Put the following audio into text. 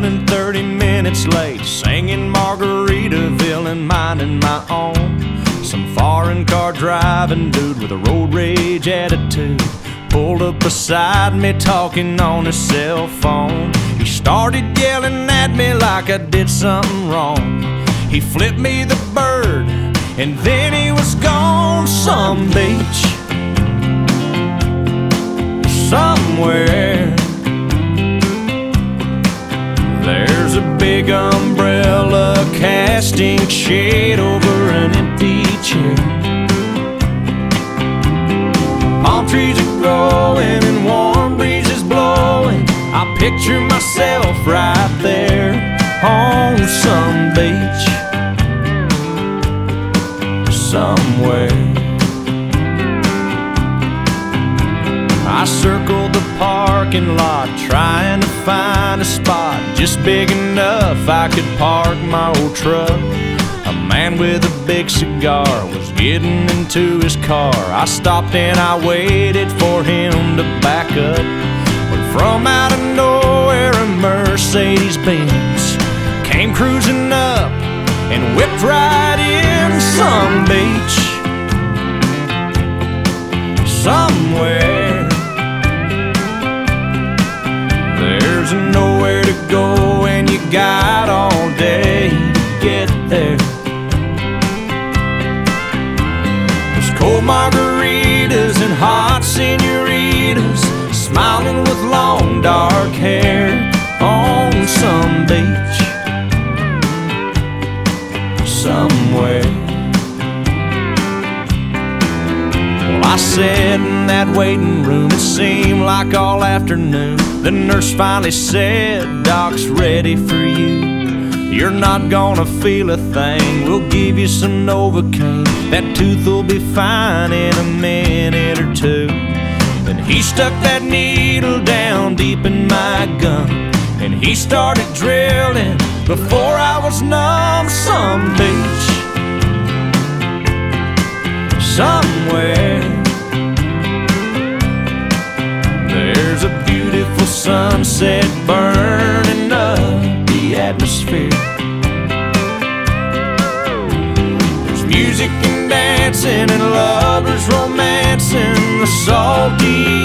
running 30 minutes late, singing Margaritaville and minding my own. Some foreign car driving dude with a road rage attitude pulled up beside me talking on his cell phone. He started yelling at me like I did something wrong. He flipped me the bird and then he was gone. Some beach somewhere, there's a big umbrella casting shade over an empty chair. Palm trees are growing and warm breezes blowing. I picture myself right there on some beach somewhere. I circled the parking lot trying to find a spot just big enough I could park my old truck. A man with a big cigar was getting into his car. I stopped and I waited for him to back up. But from out of nowhere a Mercedes-Benz came cruising up and whipped right in. Some beach somewhere, there's nowhere to go and you got all day to get there. There's cold margaritas and hot senoritas smiling with long dark hair on some beach somewhere. Well, I sat in that waiting room, it seemed like all afternoon. The nurse finally said, "Doc's ready for you. You're not gonna feel a thing. We'll give you some Novocaine. That tooth will be fine in a minute or two." Then he stuck that needle down deep in my gum and he started drilling before I was numb. Some beach somewhere, there's a beautiful sunset burning up the atmosphere. There's music and dancing and lovers romancing the salty